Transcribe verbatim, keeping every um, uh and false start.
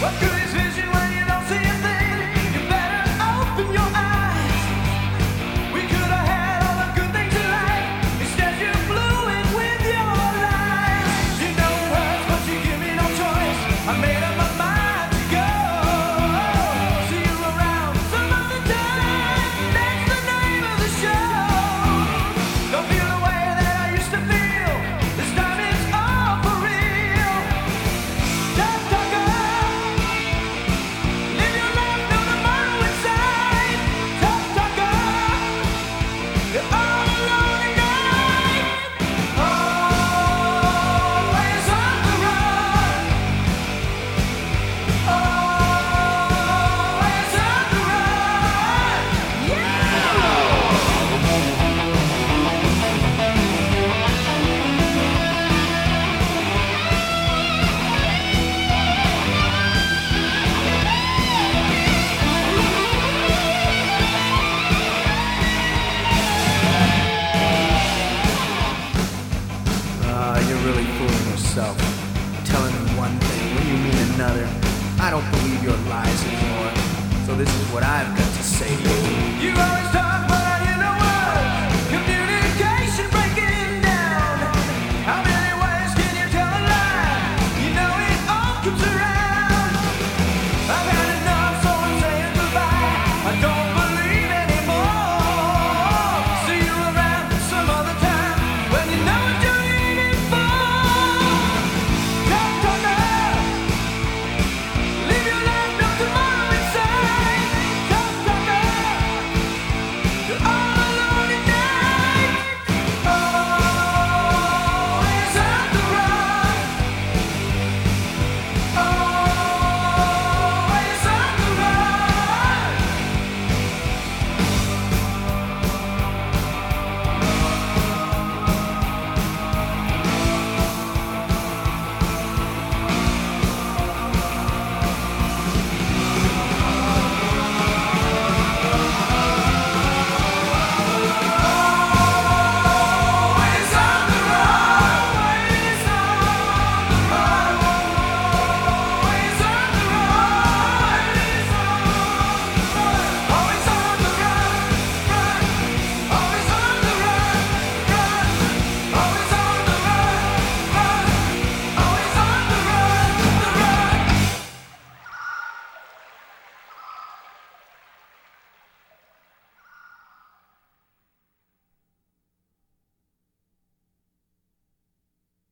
What good is vision when you don't see a thing? You better open your eyes. We could have had all the good things in life. Instead you blew it with your lies. You know words, but you give me no choice. I made up my mind to go. See you around some other time. That's the name of the show. Don't feel the way that I used to feel. This time it's all for real. Tough talker, live your life, no tomorrow inside. Tough talker, you're all alone at night. Always on the run. Always on the run. Yeah. Ah, you're really fooling yourself. Telling me one thing when you mean another. I don't believe your lies anymore. So this is what I've got to say to you.